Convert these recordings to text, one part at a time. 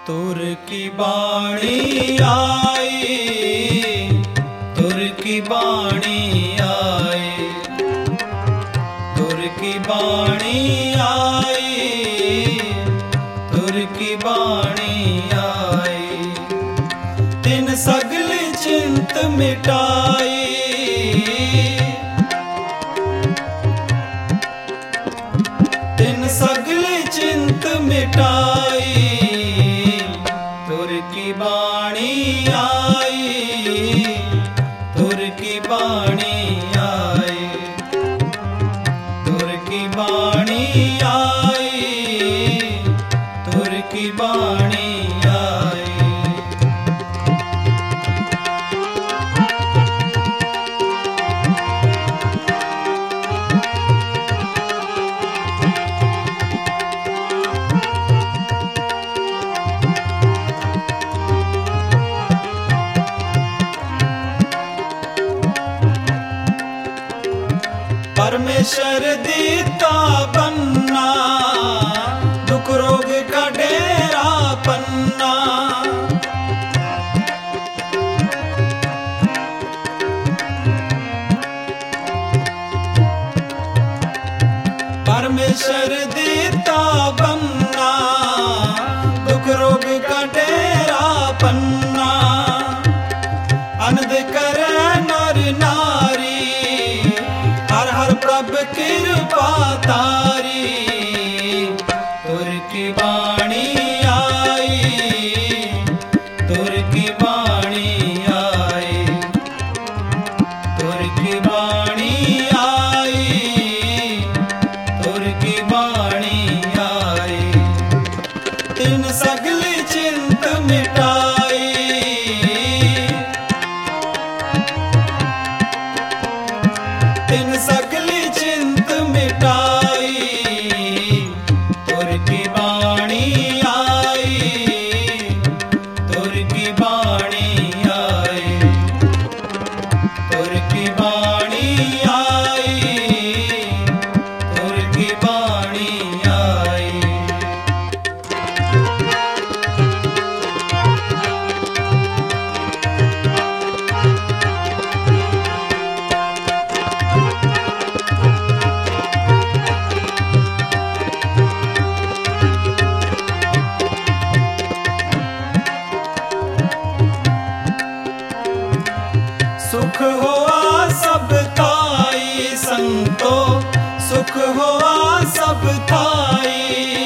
तुर की बाणी आई, तुर की बाणी आई, तुर की बाणी आई, तुर की बाणी आई। तिन सगल चिंत मिटाई, तिन सगल चिंत मिटाई। तुर की बाणी आई, तुर की बाणी आई, तुर की बाणी आई, तुर की बाणी आई। परमेश्वर दीता बन्ना, दुख रोग का डेरा पन्ना। परमेश्वर दीता बन्ना, दुख रोग का डेरा पन्ना। अनद करे नर नारी, हर हर प्रभ कृपा तारी। तुर की बाणी आई, तुर की बाणी आई, तुर की बाणी आई, तुर की बाणी आई। तिन सगल चिंत मिटाई, तिन सगल चिंत मिटाई। तुर की बाणी आई, तुर की बाणी आई, तुर की बाणी आई, तुर की बाणी आई। सुख होआ सब थाई संतो, सुख होआ सब थाई।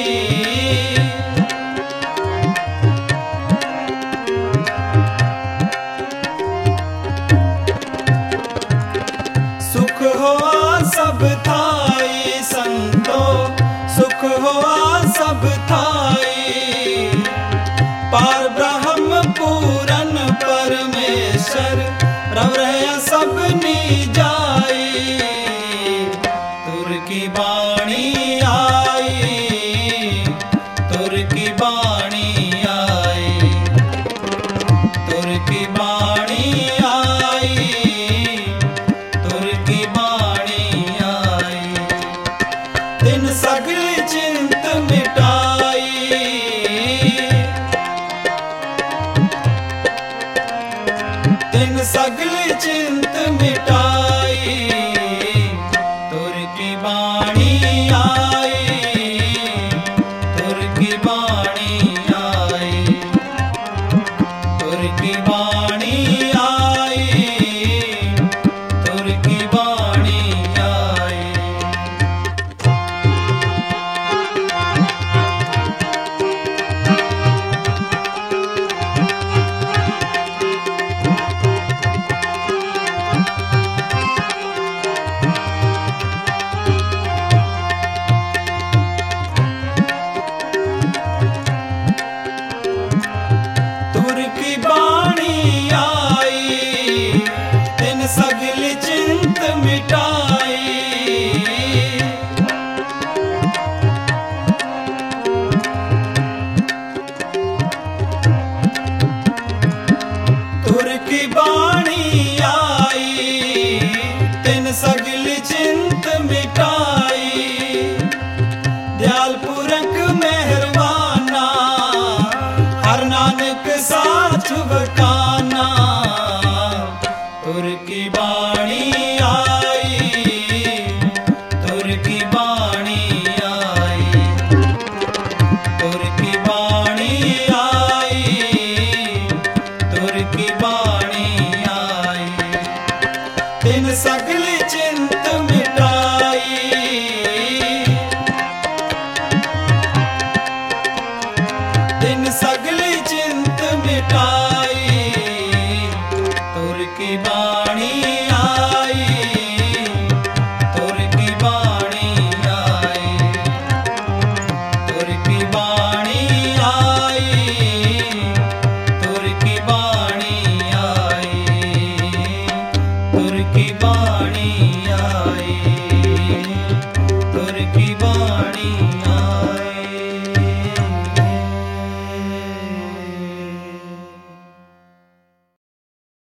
सुख होआ सब थाई संतो, सुख होआ सब थाई। पार ब्रह्म पूरन परमेश्वर, रव रहे सबनी जाई। तुर की बाणी आई, तुर की बाणी आई, तुर की बाणी आई, तुर की बाणी आई। तिन सगल चिंत मिटाई, तिन सगल चिंत मिटाई। तुर की बाणी आई, तुर की बाणी आई, तुर की बाणी आई, तुर की बाणी आई। तुर की बाणी आई, तिन सगल चिंत मिटाई। तुर की बाणी आई, तिन सगल चिंत मिटाई। दयाल पुरख मेहरबाना, साथ बकाना तुर की बाणी आई, तुर की बाणी आई, तुर की बाणी आई, तुर की बाणी आई। तिन सगली चिंत मिटाई, तिन सगली चिंत मिटाई, तुर की